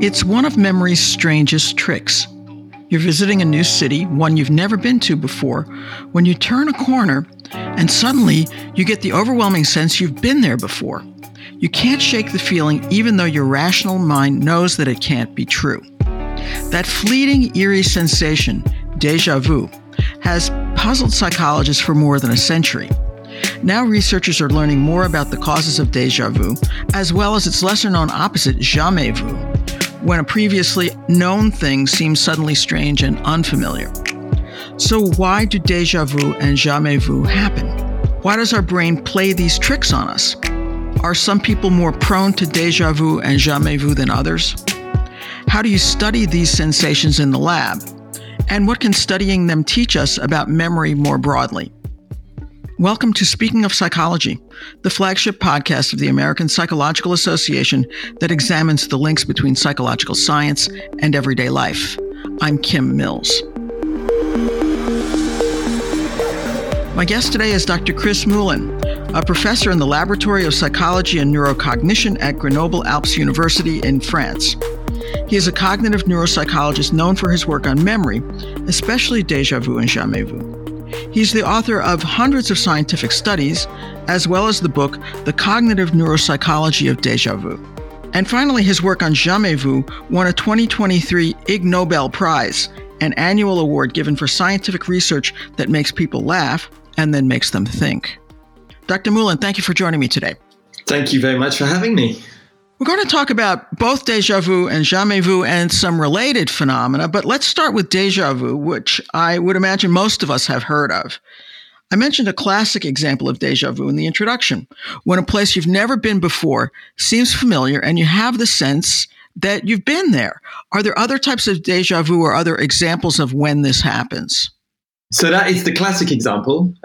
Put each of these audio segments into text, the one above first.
It's one of memory's strangest tricks. You're visiting a new city, one you've never been to before, when you turn a corner and suddenly you get the overwhelming sense you've been there before. You can't shake the feeling even though your rational mind knows that it can't be true. That fleeting, eerie sensation, déjà vu, has puzzled psychologists for more than a century. Now researchers are learning more about the causes of déjà vu, as well as its lesser-known opposite, jamais vu, when a previously known thing seems suddenly strange and unfamiliar. So why do déjà vu and jamais vu happen? Why does our brain play these tricks on us? Are some people more prone to déjà vu and jamais vu than others? How do you study these sensations in the lab? And what can studying them teach us about memory more broadly? Welcome to Speaking of Psychology, the flagship podcast of the American Psychological Association that examines the links between psychological science and everyday life. I'm Kim Mills. My guest today is Dr. Chris Moulin, a professor in the Laboratory of Psychology and Neurocognition at Grenoble-Alpes University in France. He is a cognitive neuropsychologist known for his work on memory, especially déjà vu and jamais vu. He's the author of hundreds of scientific studies, as well as the book, The Cognitive Neuropsychology of Déjà Vu. And finally, his work on jamais vu won a 2023 Ig Nobel Prize, an annual award given for scientific research that makes people laugh and then makes them think. Dr. Moulin, thank you for joining me today. Thank you very much for having me. We're going to talk about both déjà vu and jamais vu and some related phenomena, but let's start with déjà vu, which I would imagine most of us have heard of. I mentioned a classic example of déjà vu in the introduction, when a place you've never been before seems familiar and you have the sense that you've been there. Are there other types of déjà vu or other examples of when this happens? So that is the classic example,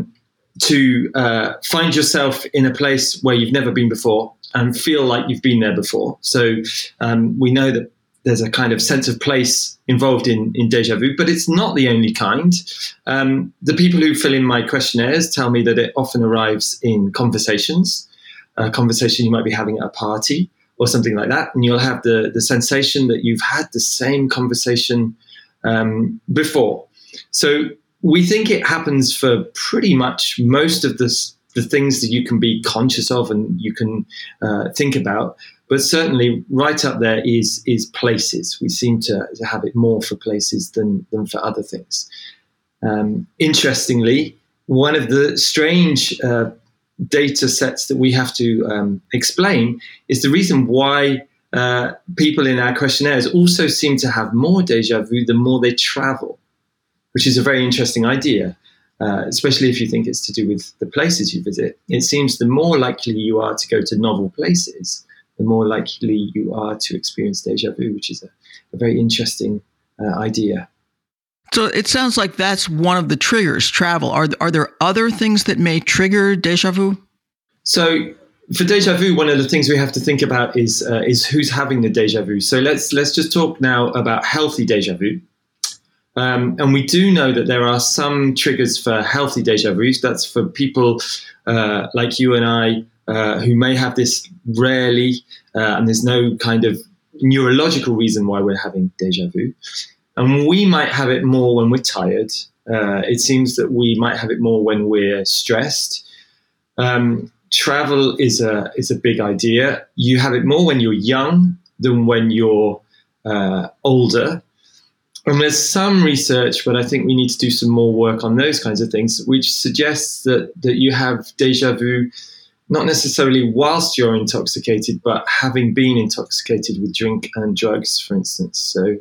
to find yourself in a place where you've never been before and feel like you've been there before. So we know that there's a kind of sense of place involved in déjà vu, but it's not the only kind. The people who fill in my questionnaires tell me that it often arrives in conversations, a conversation you might be having at a party or something like that, and you'll have the sensation that you've had the same conversation before. So we think it happens for pretty much most of the things that you can be conscious of and you can think about. But certainly right up there is places. We seem to have it more for places than for other things. Interestingly, one of the strange data sets that we have to explain is the reason why people in our questionnaires also seem to have more déjà vu the more they travel, which is a very interesting idea. Especially if you think it's to do with the places you visit. It seems the more likely you are to go to novel places, the more likely you are to experience déjà vu, which is a very interesting idea. So it sounds like that's one of the triggers, travel. Are there other things that may trigger déjà vu? So for déjà vu, one of the things we have to think about is who's having the déjà vu. So let's just talk now about healthy déjà vu. And we do know that there are some triggers for healthy déjà vu. That's for people like you and I who may have this rarely, and there's no kind of neurological reason why we're having déjà vu. And we might have it more when we're tired. It seems that we might have it more when we're stressed. Travel is a big idea. You have it more when you're young than when you're older. And there's some research, but I think we need to do some more work on those kinds of things, which suggests that you have déjà vu not necessarily whilst you're intoxicated, but having been intoxicated with drink and drugs, for instance. So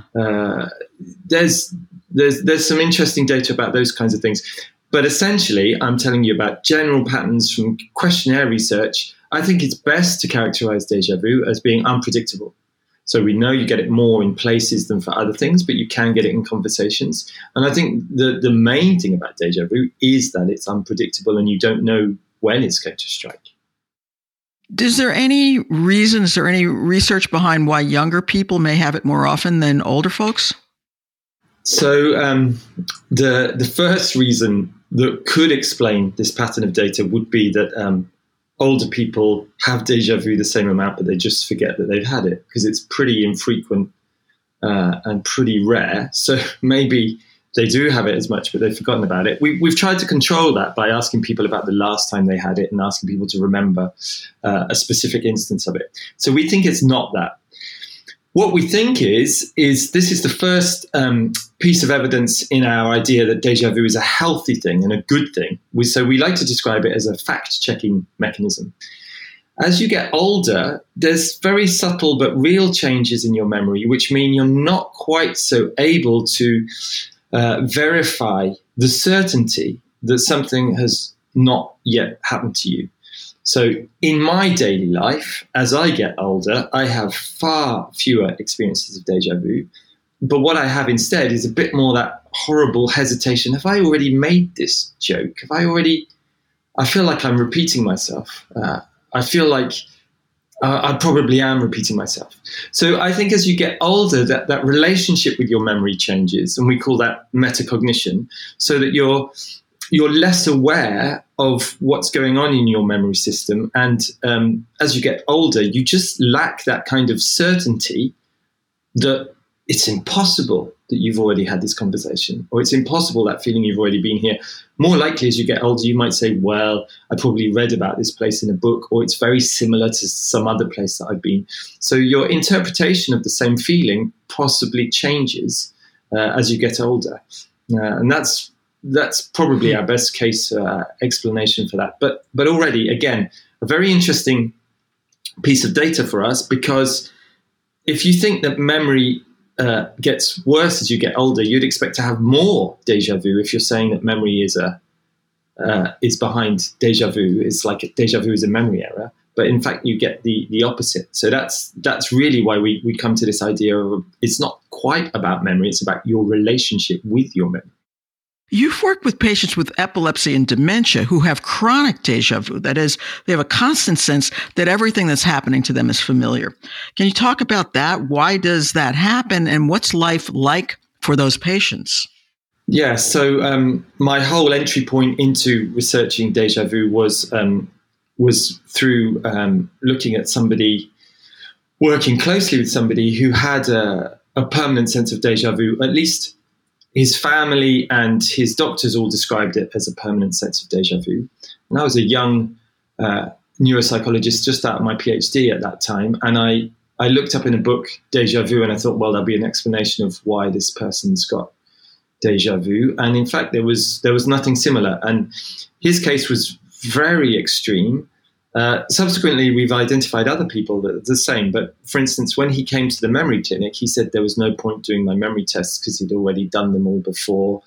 there's some interesting data about those kinds of things. But essentially, I'm telling you about general patterns from questionnaire research. I think it's best to characterize déjà vu as being unpredictable. So we know you get it more in places than for other things, but you can get it in conversations. And I think the main thing about déjà vu is that it's unpredictable and you don't know when it's going to strike. Is there any research behind why younger people may have it more often than older folks? So the first reason that could explain this pattern of data would be that older people have deja vu the same amount, but they just forget that they've had it because it's pretty infrequent and pretty rare. So maybe they do have it as much, but they've forgotten about it. We've tried to control that by asking people about the last time they had it and asking people to remember a specific instance of it. So we think it's not that. What we think is this is the first piece of evidence in our idea that deja vu is a healthy thing and a good thing. So we like to describe it as a fact-checking mechanism. As you get older, there's very subtle but real changes in your memory, which mean you're not quite so able to verify the certainty that something has not yet happened to you. So in my daily life, as I get older, I have far fewer experiences of deja vu. But what I have instead is a bit more that horrible hesitation. Have I already made this joke? I feel like I'm repeating myself. I feel like I probably am repeating myself. So I think as you get older, that relationship with your memory changes, and we call that metacognition, so that you're less aware of what's going on in your memory system. And as you get older, you just lack that kind of certainty that it's impossible that you've already had this conversation, or it's impossible, that feeling you've already been here. More likely, as you get older, you might say, well, I probably read about this place in a book, or it's very similar to some other place that I've been. So your interpretation of the same feeling possibly changes as you get older. And that's probably our best case explanation for that. But already, again, a very interesting piece of data for us, because if you think that memory gets worse as you get older, you'd expect to have more deja vu if you're saying that memory is behind deja vu. It's like deja vu is a memory error. But in fact, you get the opposite. So that's really why we come to this idea of it's not quite about memory, it's about your relationship with your memory. You've worked with patients with epilepsy and dementia who have chronic deja vu. That is, they have a constant sense that everything that's happening to them is familiar. Can you talk about that? Why does that happen? And what's life like for those patients? Yeah, so my whole entry point into researching deja vu was through looking at somebody, working closely with somebody who had a permanent sense of deja vu. At least his family and his doctors all described it as a permanent sense of deja vu. And I was a young neuropsychologist just out of my PhD at that time. And I looked up in a book, Deja Vu, and I thought, well, there'll be an explanation of why this person's got deja vu. And in fact, there was nothing similar. And his case was very extreme. Subsequently, we've identified other people that are the same. But for instance, when he came to the memory clinic, he said there was no point doing my memory tests because he'd already done them all before.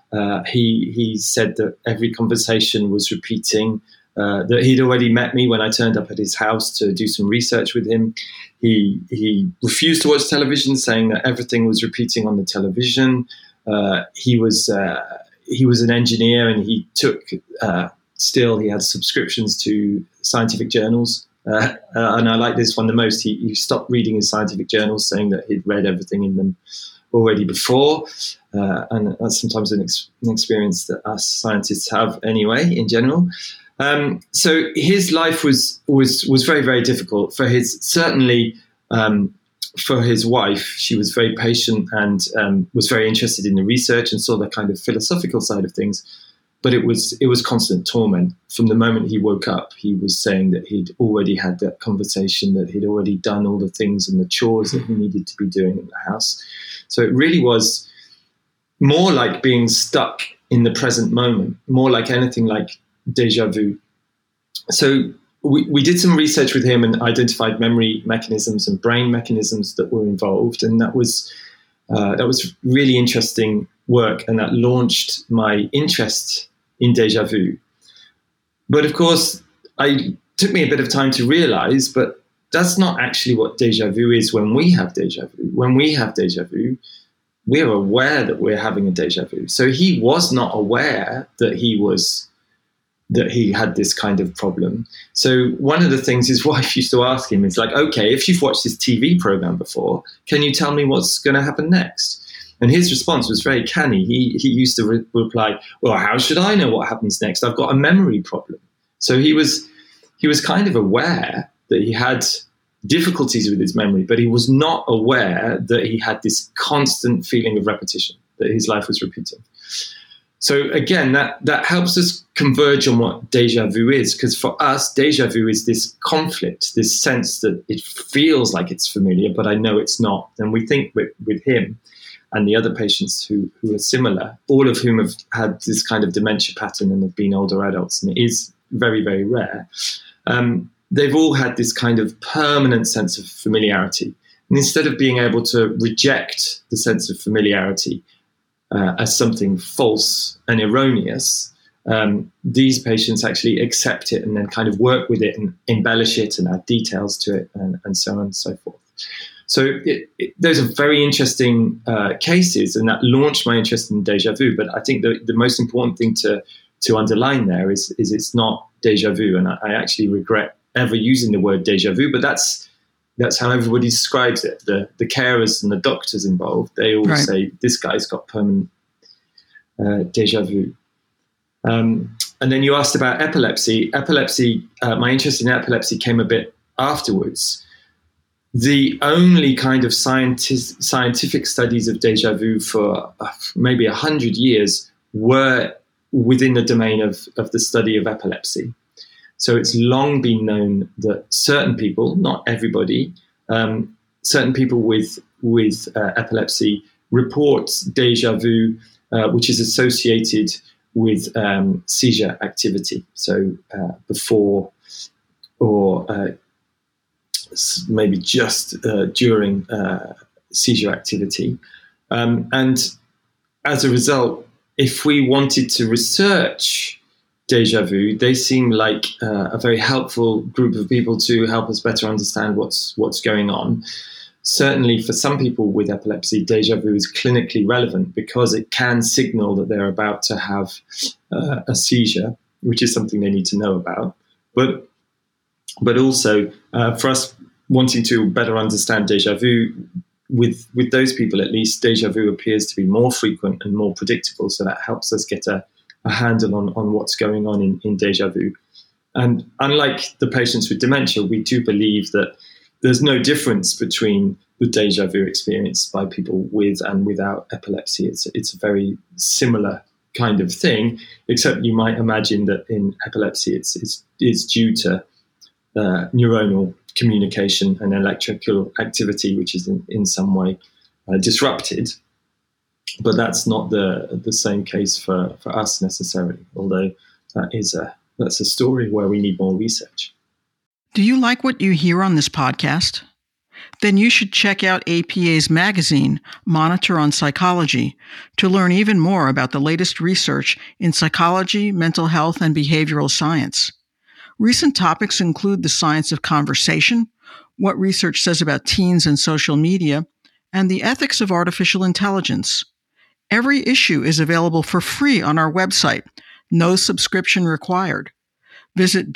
He said that every conversation was repeating, that he'd already met me when I turned up at his house to do some research with him. He refused to watch television, saying that everything was repeating on the television. He was an engineer, and he took still he had subscriptions to scientific journals. And I like this one the most. He stopped reading his scientific journals, saying that he'd read everything in them already before. And that's sometimes an experience that us scientists have anyway, in general. So his life was very, very difficult. For his wife, she was very patient and was very interested in the research and saw the kind of philosophical side of things. But it was constant torment. From the moment he woke up, he was saying that he'd already had that conversation, that he'd already done all the things and the chores that he needed to be doing in the house. So it really was more like being stuck in the present moment, more like anything like deja vu. So we did some research with him and identified memory mechanisms and brain mechanisms that were involved, and that was really interesting work, and that launched my interest in deja vu. But of course, it took me a bit of time to realize, but that's not actually what deja vu is when we have deja vu. When we have deja vu, we're aware that we're having a deja vu. So he was not aware that he had this kind of problem. So one of the things his wife used to ask him is like, okay, if you've watched this TV program before, can you tell me what's going to happen next? And his response was very canny. He used to reply, well, how should I know what happens next? I've got a memory problem. So he was he was kind of aware that he had difficulties with his memory, but he was not aware that he had this constant feeling of repetition, that his life was repeating. So again, that helps us converge on what déjà vu is, because for us, déjà vu is this conflict, this sense that it feels like it's familiar, but I know it's not. And we think with him and the other patients who are similar, all of whom have had this kind of dementia pattern and have been older adults, and it is very, very rare, they've all had this kind of permanent sense of familiarity. And instead of being able to reject the sense of familiarity as something false and erroneous, these patients actually accept it and then kind of work with it and embellish it and add details to it and so on and so forth. So those are very interesting cases, and that launched my interest in déjà vu. But I think the most important thing to underline there is it's not déjà vu, and I actually regret ever using the word déjà vu, but that's how everybody describes it. The carers and the doctors involved, they all say, this guy's got permanent déjà vu. And then you asked about epilepsy. My interest in epilepsy came a bit afterwards. The only kind of scientific studies of déjà vu for maybe 100 years were within the domain of the study of epilepsy. So it's long been known that certain people, not everybody, certain people with epilepsy report déjà vu, which is associated with seizure activity. So before or maybe just during seizure activity. And as a result, if we wanted to research déjà vu, they seem like a very helpful group of people to help us better understand what's going on. Certainly for some people with epilepsy, déjà vu is clinically relevant because it can signal that they're about to have a seizure, which is something they need to know about. But also for us wanting to better understand déjà vu, with those people at least, déjà vu appears to be more frequent and more predictable, so that helps us get a handle on what's going on in déjà vu. And unlike the patients with dementia, we do believe that there's no difference between the déjà vu experienced by people with and without epilepsy. It's a very similar kind of thing, except you might imagine that in epilepsy it's due to neuronal communication and electrical activity, which is in some way disrupted. But that's not the same case for us necessarily, although that's a story where we need more research. Do you like what you hear on this podcast? Then you should check out APA's magazine, Monitor on Psychology, to learn even more about the latest research in psychology, mental health, and behavioral science. Recent topics include the science of conversation, what research says about teens and social media, and the ethics of artificial intelligence. Every issue is available for free on our website, no subscription required. Visit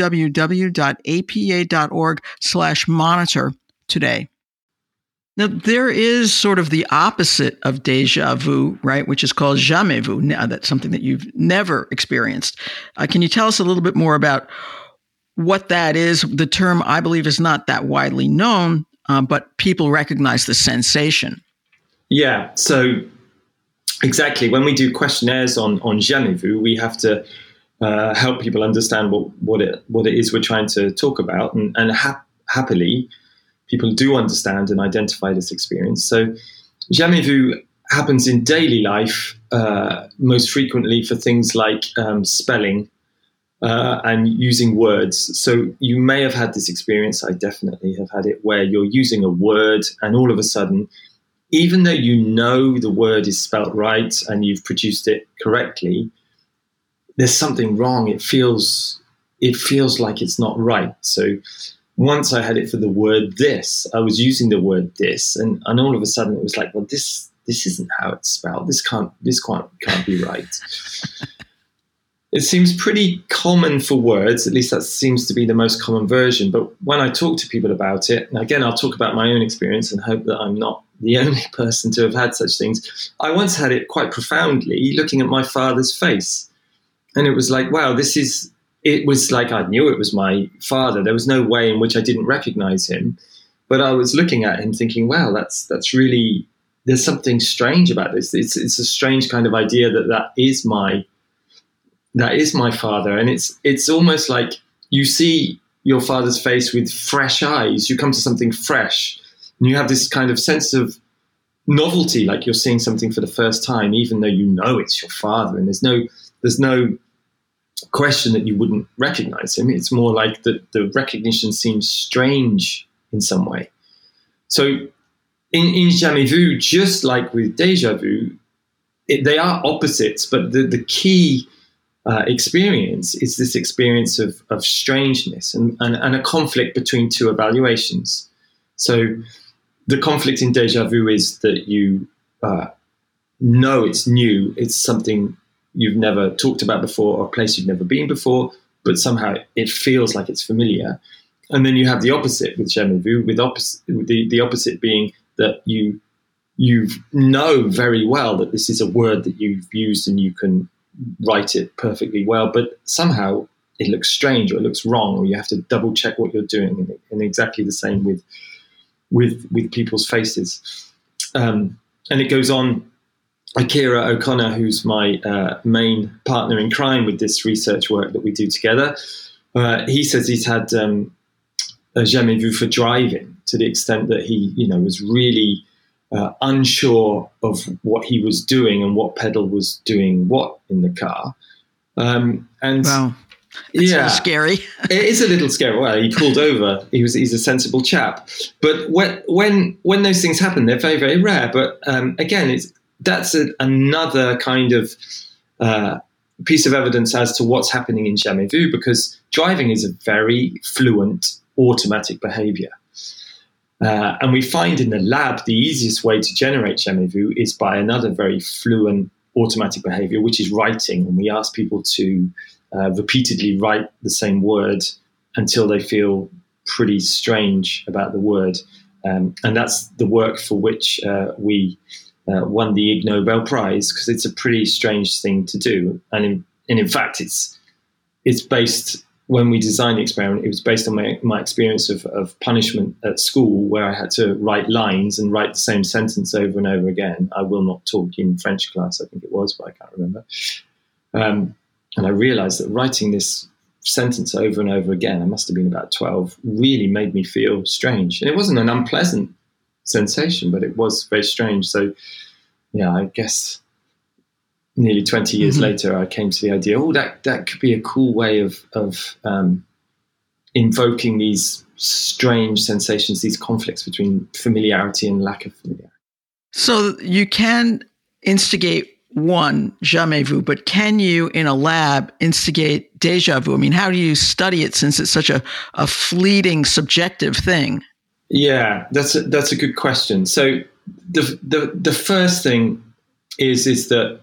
www.apa.org/monitor today. Now, there is sort of the opposite of déjà vu, right, which is called jamais vu. Now, that's something that you've never experienced. Can you tell us a little bit more about what that is? The term, I believe, is not that widely known, but people recognize the sensation. Yeah, so exactly. When we do questionnaires on jamais vu, we have to help people understand what it is we're trying to talk about, and happily, people do understand and identify this experience. So jamais vu happens in daily life, most frequently for things like spelling and using words. So you may have had this experience, I definitely have had it, where you're using a word and all of a sudden, even though you know the word is spelt right and you've produced it correctly, there's something wrong. It feels like it's not right. So once I had it for the word this, I was using the word this, and all of a sudden it was like, well, this isn't how it's spelled. This can't be right. It seems pretty common for words, at least that seems to be the most common version. But when I talk to people about it, and again, I'll talk about my own experience and hope that I'm not the only person to have had such things. I once had it quite profoundly looking at my father's face. And it was like, wow, this is it was like I knew it was my father. There was no way in which I didn't recognize him. But I was looking at him thinking, wow, that's really, there's something strange about this. It's a strange kind of idea that is my father. And it's almost like you see your father's face with fresh eyes. You come to something fresh and you have this kind of sense of novelty, like you're seeing something for the first time, even though you know it's your father. And there's no question that you wouldn't recognize him. It's more like the recognition seems strange in some way. So in Jamais Vu, just like with Déjà Vu, they are opposites, but the key experience is this experience of strangeness and a conflict between two evaluations. So the conflict in Déjà Vu is that you know it's new, it's something you've never talked about before or a place you've never been before, but somehow it feels like it's familiar. And then you have the opposite with Jamais Vu, with the opposite being that you know very well that this is a word that you've used and you can write it perfectly well, but somehow it looks strange or it looks wrong, or you have to double check what you're doing. And exactly the same with people's faces. And it goes on. Akira O'Connor, who's my main partner in crime with this research work that we do together, he says he's had a Jamais Vu for driving, to the extent that he, was really unsure of what he was doing and what pedal was doing what in the car. And wow. It's a little scary. It is a little scary. Well, he pulled over. He's a sensible chap. But when those things happen, they're very, very rare. But again, that's another kind of piece of evidence as to what's happening in Jamais Vu, because driving is a very fluent automatic behavior. And we find in the lab the easiest way to generate Jamais Vu is by another very fluent automatic behavior, which is writing. And we ask people to repeatedly write the same word until they feel pretty strange about the word. And that's the work for which we won the Ig Nobel Prize, because it's a pretty strange thing to do. And in fact, it's based, when we designed the experiment, it was based on my experience of punishment at school, where I had to write lines and write the same sentence over and over again. I will not talk in French class, I think it was, but I can't remember. And I realized that writing this sentence over and over again, I must have been about 12, really made me feel strange. And it wasn't an unpleasant sensation, but it was very strange. So, I guess nearly 20 years later, I came to the idea, that could be a cool way of invoking these strange sensations, these conflicts between familiarity and lack of familiarity. So you can instigate one Jamais Vu, but can you in a lab instigate Déjà Vu? I mean, how do you study it, since it's such a fleeting subjective thing? Yeah, that's a good question. So the first thing is that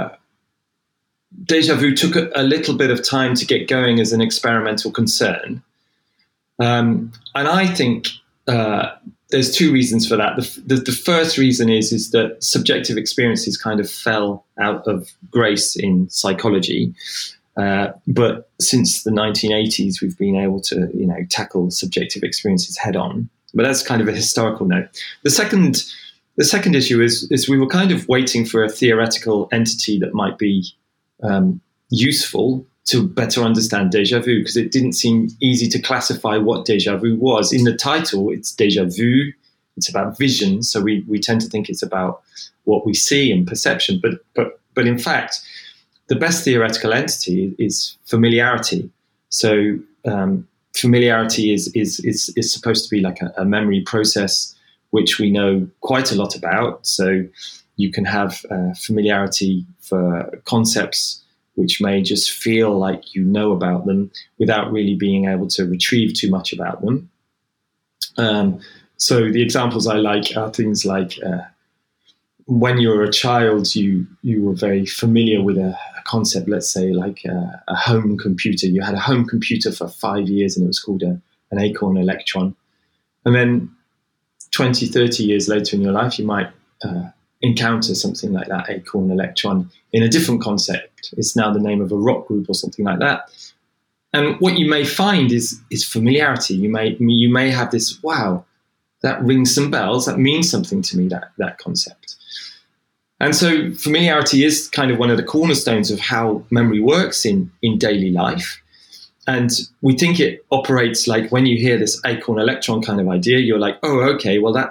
Déjà Vu took a little bit of time to get going as an experimental concern. And I think there's two reasons for that. The first reason is that subjective experiences kind of fell out of grace in psychology. But since the 1980s, we've been able to, tackle subjective experiences head on. But that's kind of a historical note. The second issue is we were kind of waiting for a theoretical entity that might be useful to better understand Déjà Vu, because it didn't seem easy to classify what Déjà Vu was. In the title, it's Déjà Vu. It's about vision, so we tend to think it's about what we see and perception. But in fact, the best theoretical entity is familiarity. So familiarity is supposed to be like a memory process, which we know quite a lot about. So you can have familiarity for concepts which may just feel like you know about them without really being able to retrieve too much about them. So the examples I like are things like when you were a child, you were very familiar with a concept, let's say like a home computer. You had a home computer for 5 years and it was called an Acorn Electron. And then 20, 30 years later in your life, you might encounter something like that Acorn Electron in a different concept. It's now the name of a rock group or something like that. And what you may find is familiarity. You may have this, wow, that rings some bells. That means something to me, that concept. And so familiarity is kind of one of the cornerstones of how memory works in daily life. And we think it operates like when you hear this acorn electron kind of idea, you're like, oh, okay, well,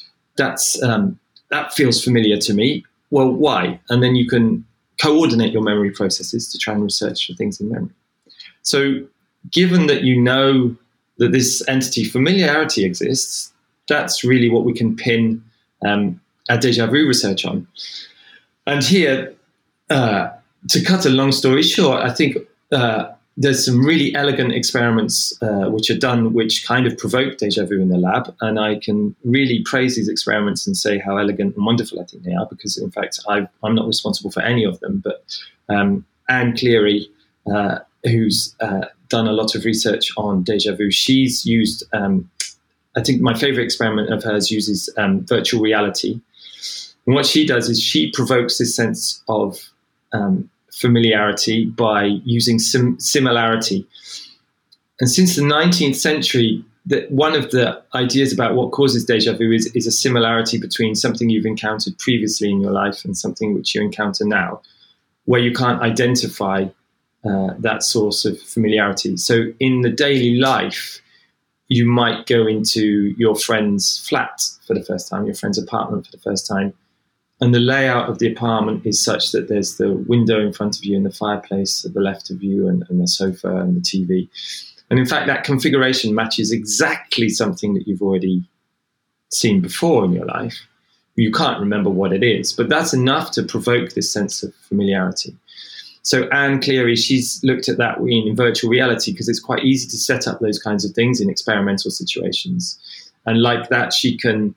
that feels familiar to me. Well, why? And then you can coordinate your memory processes to try and research for things in memory. So given that you know that this entity familiarity exists, that's really what we can pin our déjà vu research on. And here, to cut a long story short, I think there's some really elegant experiments which are done which kind of provoke déjà vu in the lab. And I can really praise these experiments and say how elegant and wonderful I think they are, because in fact, I'm not responsible for any of them. But Anne Cleary, who's done a lot of research on déjà vu, she's used, I think my favorite experiment of hers uses virtual reality. And what she does is she provokes this sense of familiarity by using similarity. And since the 19th century, one of the ideas about what causes déjà vu is a similarity between something you've encountered previously in your life and something which you encounter now, where you can't identify that source of familiarity. So in the daily life, you might go into your friend's flat for the first time, your friend's apartment for the first time, and the layout of the apartment is such that there's the window in front of you and the fireplace at the left of you and the sofa and the TV. And in fact, that configuration matches exactly something that you've already seen before in your life. You can't remember what it is, but that's enough to provoke this sense of familiarity. So Anne Cleary, she's looked at that in virtual reality because it's quite easy to set up those kinds of things in experimental situations. And like that, she can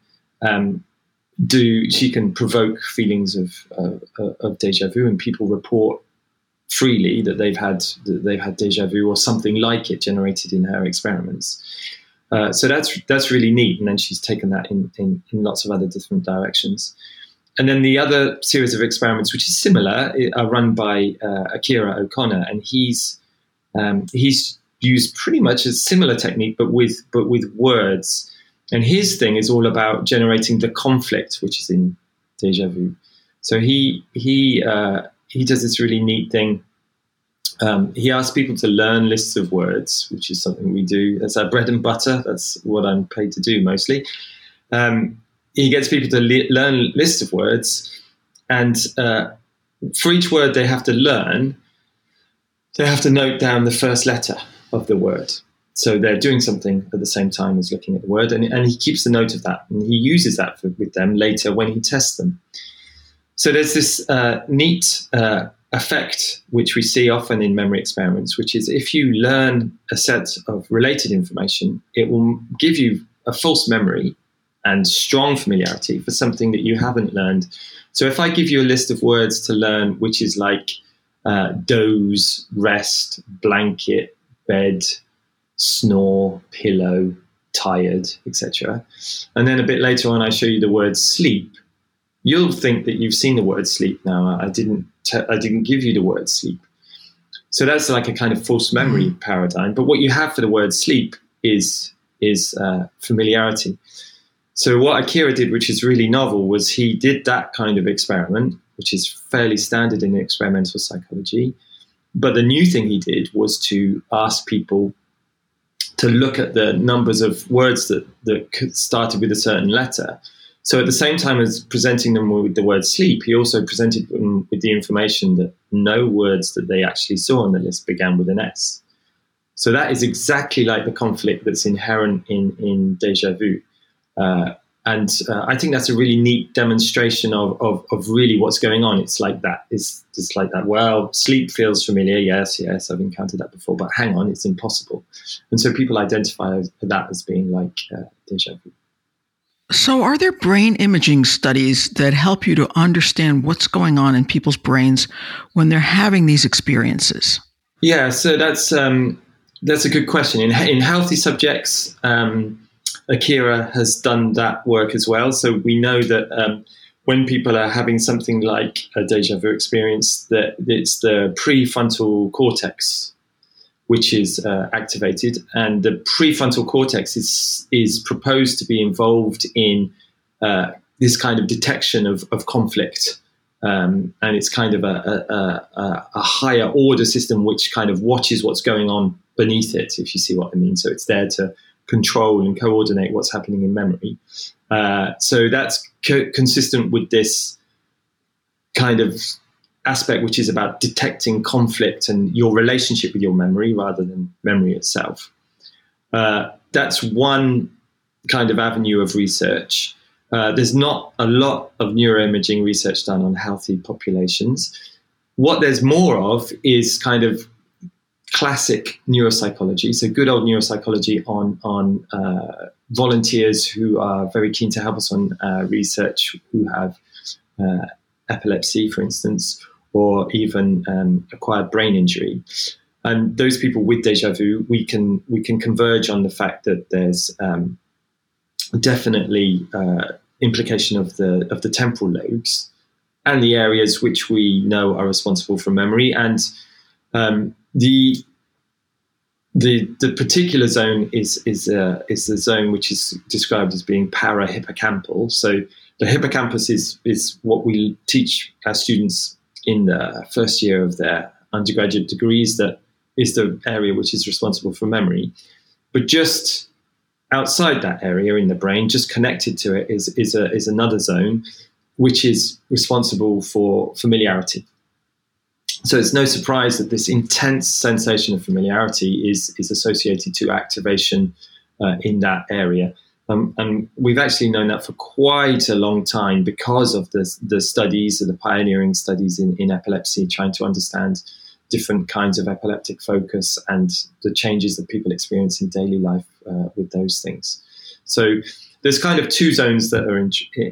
provoke feelings of déjà vu, and people report freely that they've had déjà vu or something like it generated in her experiments. So that's really neat. And then she's taken that in lots of other different directions. And then the other series of experiments, which is similar, are run by Akira O'Connor, and he's used pretty much a similar technique, but with words. And his thing is all about generating the conflict, which is in déjà vu. So he does this really neat thing. He asks people to learn lists of words, which is something we do. That's our bread and butter. That's what I'm paid to do mostly. He gets people to learn lists of words, and for each word they have to learn, they have to note down the first letter of the word. So they're doing something at the same time as looking at the word, and he keeps a note of that, and he uses that with them later when he tests them. So there's this neat effect which we see often in memory experiments, which is if you learn a set of related information, it will give you a false memory and strong familiarity for something that you haven't learned. So if I give you a list of words to learn, which is like doze, rest, blanket, bed, snore, pillow, tired, etc., and then a bit later on I show you the word sleep, you'll think that you've seen the word sleep now. I didn't give you the word sleep. So that's like a kind of false memory paradigm. But what you have for the word sleep is familiarity. So what Akira did, which is really novel, was he did that kind of experiment, which is fairly standard in experimental psychology. But the new thing he did was to ask people to look at the numbers of words that started with a certain letter. So at the same time as presenting them with the word sleep, he also presented them with the information that no words that they actually saw on the list began with an S. So that is exactly like the conflict that's inherent in déjà vu. And I think that's a really neat demonstration of really what's going on. It's like that. It's just like that. Well, sleep feels familiar. Yes, I've encountered that before. But hang on, it's impossible. And so people identify that as being like déjà vu. So are there brain imaging studies that help you to understand what's going on in people's brains when they're having these experiences? Yeah, so that's a good question. In healthy subjects, Akira has done that work as well. So we know that when people are having something like a déjà vu experience, that it's the prefrontal cortex which is activated, and the prefrontal cortex is proposed to be involved in this kind of detection of conflict. And it's kind of a higher order system which kind of watches what's going on beneath it, if you see what I mean. So it's there to control and coordinate what's happening in memory. So that's consistent with this kind of aspect, which is about detecting conflict and your relationship with your memory rather than memory itself. That's one kind of avenue of research. There's not a lot of neuroimaging research done on healthy populations. What there's more of is kind of classic neuropsychology, so good old neuropsychology on volunteers who are very keen to help us on research, who have epilepsy, for instance, or even acquired brain injury. And those people with déjà vu, we can converge on the fact that there's definitely implication of the temporal lobes and the areas which we know are responsible for memory. And the particular zone is the zone which is described as being parahippocampal. So the hippocampus is what we teach our students in the first year of their undergraduate degrees. That is the area which is responsible for memory. But just outside that area in the brain, just connected to it, is another zone which is responsible for familiarity. So it's no surprise that this intense sensation of familiarity is associated to activation in that area. And we've actually known that for quite a long time because of the studies, the pioneering studies in epilepsy, trying to understand different kinds of epileptic focus and the changes that people experience in daily life with those things. So there's kind of two zones that are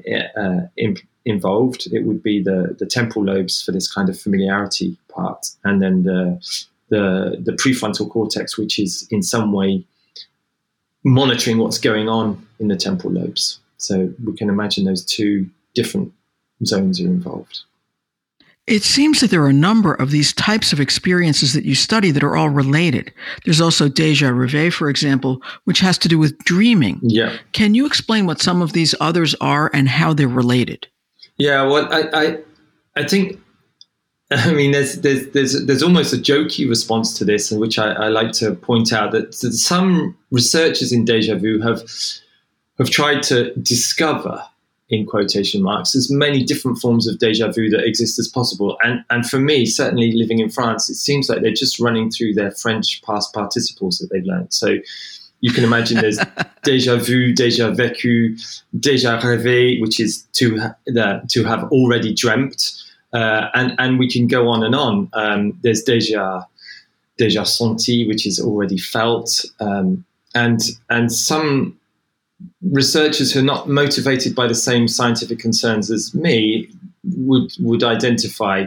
involved. It would be the temporal lobes for this kind of familiarity part, and then the prefrontal cortex, which is in some way monitoring what's going on in the temporal lobes. So we can imagine those two different zones are involved. It seems that there are a number of these types of experiences that you study that are all related. There's also déjà rêvé, for example, which has to do with dreaming. Yeah. Can you explain what some of these others are and how they're related? Yeah, well, I think, I mean, there's almost a jokey response to this, in which I like to point out that some researchers in déjà vu have tried to discover, in quotation marks, as many different forms of déjà vu that exist as possible. And for me, certainly living in France, it seems like they're just running through their French past participles that they've learned. So you can imagine there's déjà vu, déjà vécu, déjà rêvé, which is to have already dreamt. And we can go on and on. There's déjà senti, which is already felt. And some researchers who are not motivated by the same scientific concerns as me would identify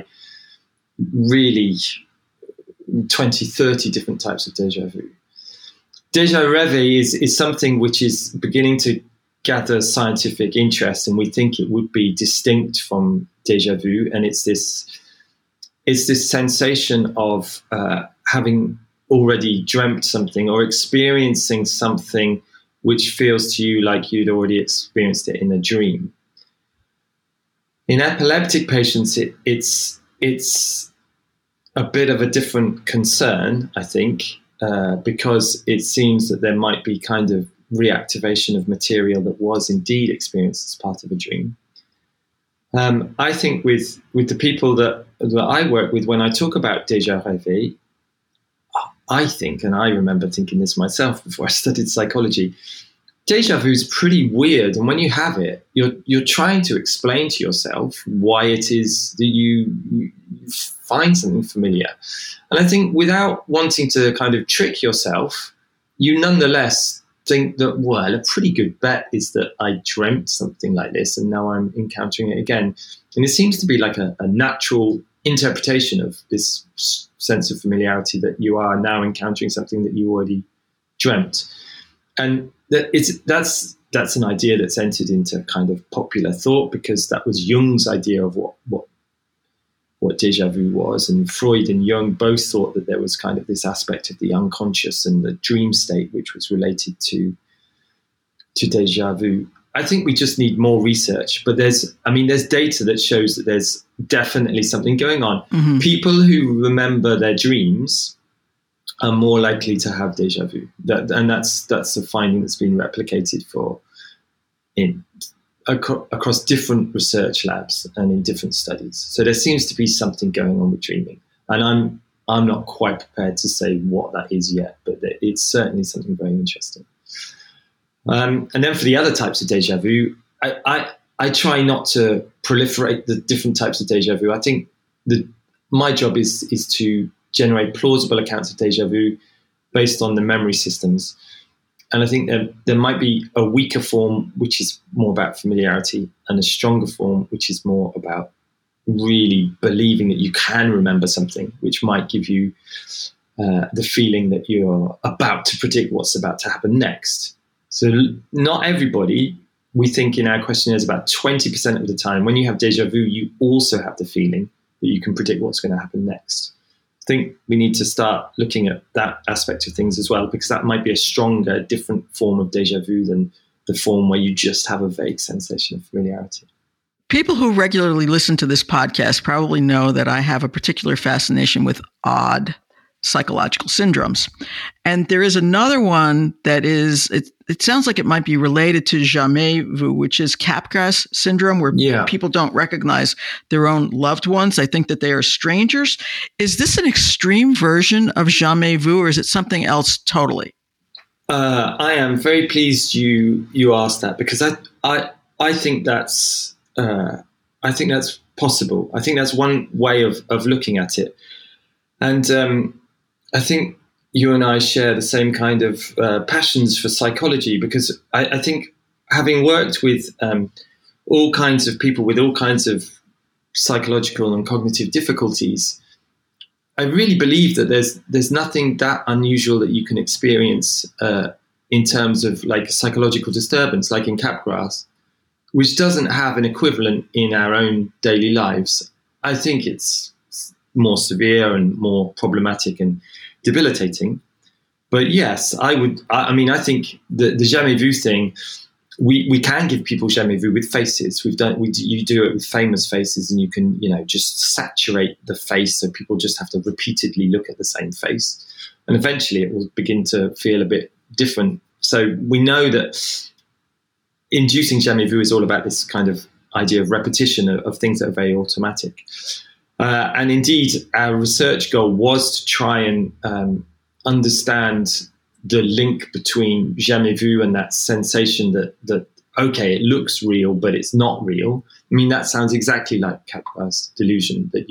really 20, 30 different types of déjà vu. Déjà rêvé is something which is beginning to gather scientific interest, and we think it would be distinct from déjà vu. And it's this sensation of having already dreamt something or experiencing something which feels to you like you'd already experienced it in a dream. In epileptic patients, it's a bit of a different concern, I think, because it seems that there might be kind of reactivation of material that was indeed experienced as part of a dream. I think with the people that I work with, when I talk about déjà rêvé, I think, and I remember thinking this myself before I studied psychology, déjà vu is pretty weird. And when you have it, you're trying to explain to yourself why it is that you find something familiar. And I think without wanting to kind of trick yourself, you nonetheless think that, well, a pretty good bet is that I dreamt something like this and now I'm encountering it again. And it seems to be like a natural interpretation of this sense of familiarity, that you are now encountering something that you already dreamt. And that's an idea that's entered into kind of popular thought, because that was Jung's idea of what what deja vu was. And Freud and Jung both thought that there was kind of this aspect of the unconscious and the dream state, which was related to deja vu. I think we just need more research, but there's data that shows that there's definitely something going on. Mm-hmm. People who remember their dreams are more likely to have deja vu. That's a finding that's been replicated across different research labs and in different studies. So there seems to be something going on with dreaming, and I'm not quite prepared to say what that is yet, but it's certainly something very interesting. And then for the other types of deja vu, I try not to proliferate the different types of deja vu. I think my job is to generate plausible accounts of deja vu based on the memory systems. And I think there might be a weaker form, which is more about familiarity, and a stronger form, which is more about really believing that you can remember something, which might give you the feeling that you're about to predict what's about to happen next. So not everybody, we think in our questionnaires about 20% of the time, when you have deja vu, you also have the feeling that you can predict what's going to happen next. I think we need to start looking at that aspect of things as well, because that might be a stronger, different form of deja vu than the form where you just have a vague sensation of familiarity. People who regularly listen to this podcast probably know that I have a particular fascination with odd psychological syndromes. And there is another one that is, it sounds like it might be related to jamais vu, which is Capgras syndrome, where people don't recognize their own loved ones. They think that they are strangers. Is this an extreme version of jamais vu, or is it something else totally? I am very pleased you asked that, because I think that's possible. I think that's one way of looking at it. And I think you and I share the same kind of passions for psychology, because I think, having worked with all kinds of people with all kinds of psychological and cognitive difficulties, I really believe that there's nothing that unusual that you can experience in terms of like psychological disturbance, like in Capgras, which doesn't have an equivalent in our own daily lives. I think it's more severe and more problematic and debilitating. But yes, I think the jamais vu thing, we can give people jamais vu with faces. You do it with famous faces, and you can, just saturate the face, so people just have to repeatedly look at the same face, and eventually it will begin to feel a bit different. So we know that inducing jamais vu is all about this kind of idea of repetition of things that are very automatic. And indeed, our research goal was to try and understand the link between jamais vu and that sensation that okay, it looks real, but it's not real. I mean, that sounds exactly like Capgras delusion, that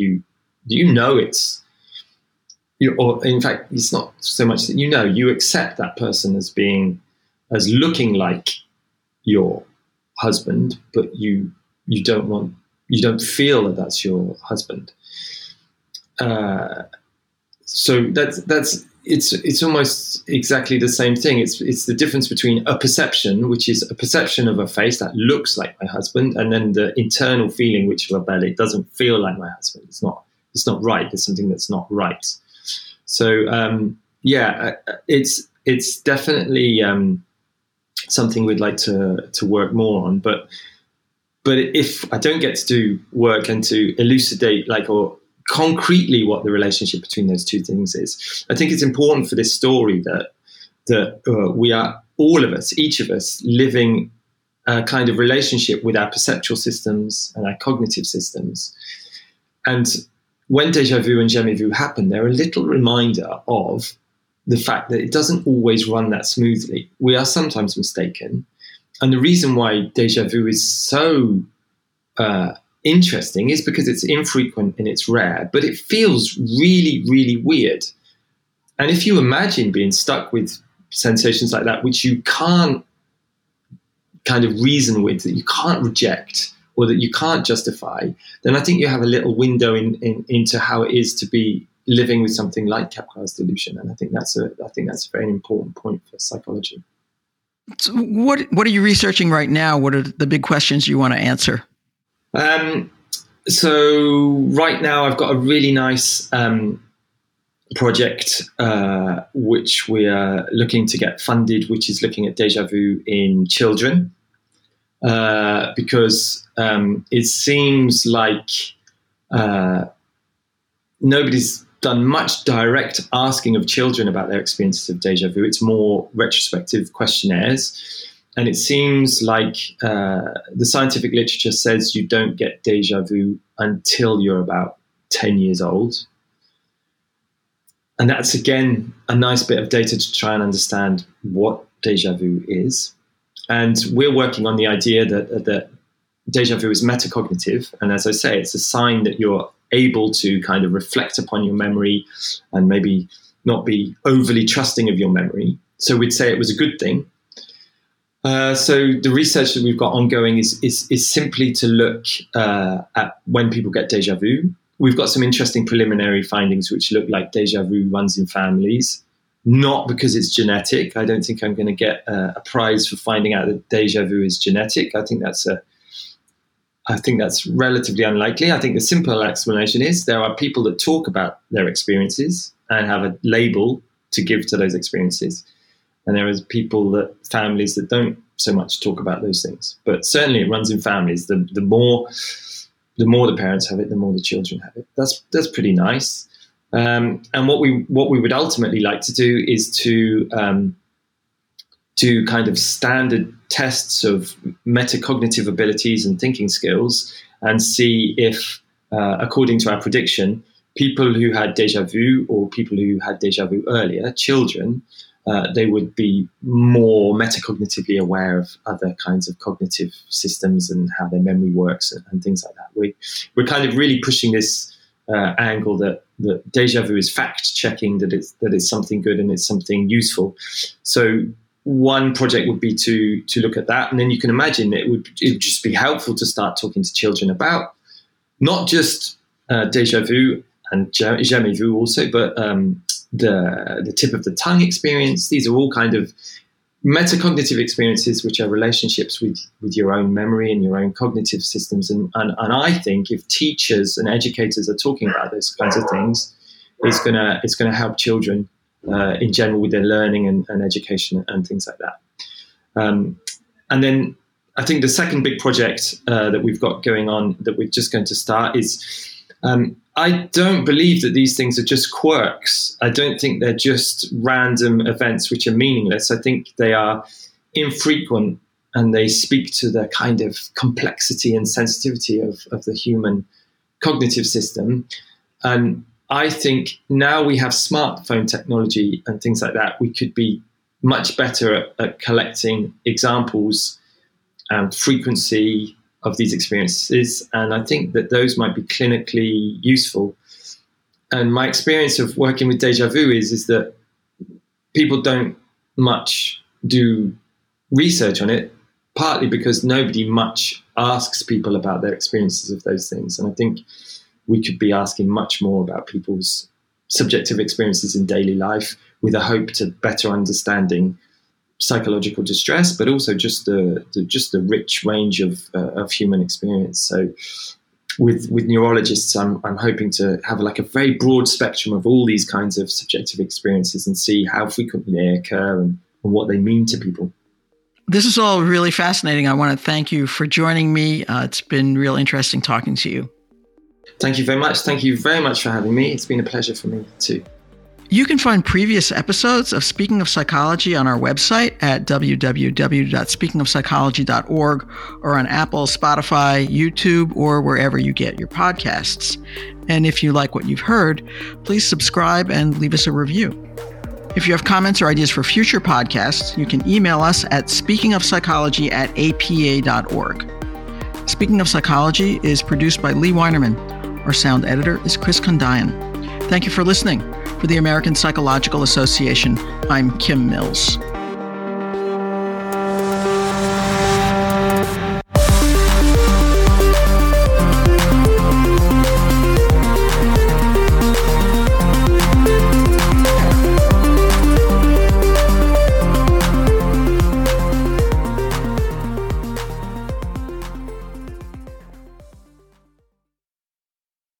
or in fact, it's not so much that you accept that person as looking like your husband, but you don't feel that that's your husband. So it's almost exactly the same thing. It's the difference between a perception, which is a perception of a face that looks like my husband, and then the internal feeling, which it doesn't feel like my husband. It's not right. There's something that's not right. So it's definitely something we'd like to work more on. But if I don't get to do work and to elucidate or concretely what the relationship between those two things is, I think it's important for this story that we are, all of us, each of us, living a kind of relationship with our perceptual systems and our cognitive systems. And when deja vu and jamais vu happen, they're a little reminder of the fact that it doesn't always run that smoothly. We are sometimes mistaken. And the reason why deja vu is so interesting is because it's infrequent and it's rare, but it feels really, really weird. And if you imagine being stuck with sensations like that, which you can't kind of reason with, that you can't reject or that you can't justify, then I think you have a little window into how it is to be living with something like Capgras delusion. And I think that's a very important point for psychology. So what are you researching right now? What are the big questions you want to answer? So right now I've got a really nice project which we are looking to get funded, which is looking at déjà vu in children, because it seems like nobody's done much direct asking of children about their experiences of déjà vu. It's more retrospective questionnaires. And it seems like the scientific literature says you don't get déjà vu until you're about 10 years old. And that's, again, a nice bit of data to try and understand what déjà vu is. And we're working on the idea that déjà vu is metacognitive. And as I say, it's a sign that you're able to kind of reflect upon your memory and maybe not be overly trusting of your memory. So we'd say it was a good thing. So the research that we've got ongoing is simply to look at when people get déjà vu. We've got some interesting preliminary findings which look like déjà vu runs in families, not because it's genetic. I don't think I'm going to get a prize for finding out that déjà vu is genetic. I think that's relatively unlikely. I think the simple explanation is there are people that talk about their experiences and have a label to give to those experiences. And there are families that don't so much talk about those things. But certainly it runs in families. The more the parents have it, the more the children have it. That's pretty nice. And what we would ultimately like to do is to kind of standard tests of metacognitive abilities and thinking skills and see if, according to our prediction, people who had déjà vu or people who had déjà vu earlier, children, they would be more metacognitively aware of other kinds of cognitive systems and how their memory works and things like that. We're kind of really pushing this angle that déjà vu is fact-checking, that it's something good and it's something useful. So one project would be to look at that, and then you can imagine it would just be helpful to start talking to children about not just déjà vu and jamais vu also, but the tip of the tongue experience. These are all kind of metacognitive experiences, which are relationships with your own memory and your own cognitive systems. And I think if teachers and educators are talking about those kinds of things, it's gonna help children in general with their learning and education and things like that. And then I think the second big project that we've got going on that we're just going to start is I don't believe that these things are just quirks. I don't think they're just random events which are meaningless. I think they are infrequent and they speak to the kind of complexity and sensitivity of the human cognitive system. And I think now we have smartphone technology and things like that, we could be much better at collecting examples and frequency of these experiences, and I think that those might be clinically useful. And my experience of working with déjà vu is that people don't much do research on it, partly because nobody much asks people about their experiences of those things. And I think we could be asking much more about people's subjective experiences in daily life with a hope to better understanding psychological distress, but also just the rich range of human experience. So with neurologists, I'm hoping to have like a very broad spectrum of all these kinds of subjective experiences and see how frequently they occur and what they mean to people. This is all really fascinating. I want to thank you for joining me. It's been real interesting talking to you. Thank you very much. Thank you very much for having me. It's been a pleasure for me too. You can find previous episodes of Speaking of Psychology on our website at www.speakingofpsychology.org or on Apple, Spotify, YouTube, or wherever you get your podcasts. And if you like what you've heard, please subscribe and leave us a review. If you have comments or ideas for future podcasts, you can email us at speakingofpsychology@apa.org. Speaking of Psychology is produced by Lee Weinerman. Our sound editor is Chris Kondayan. Thank you for listening. For the American Psychological Association, I'm Kim Mills.